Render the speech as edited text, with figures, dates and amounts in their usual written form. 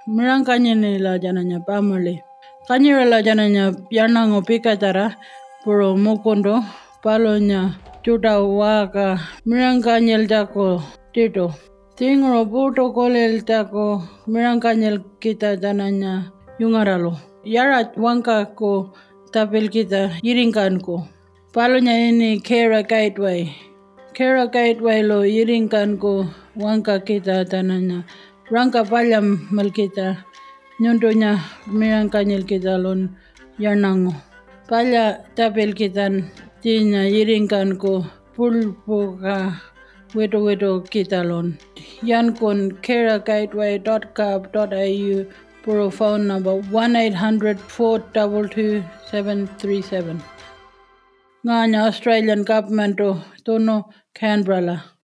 Mirang kanyene la jananya pamole. Kanyera la jananya pianango pikatara puro mukondo palonya chuta waka mirang kanyel jako tito. Tingro puto kolel tako mirang kanyel kita jananya yungaralo. Yara wangka ko tapil kita yiringkan ko. Palonya ini Kera Gateway. Kera Gateway lo yiringkan ko wangka kita tananya. Rangka palyam mal kita. Nyontonya mirang kanyel kita lon yarnango. Palya tapil kita tinya yiringkan ko pulpo ka weto kita lon. Yan kon keragateway.gov.au puro phone number 1-800-422-737. Nganya Australian government tono Canberra.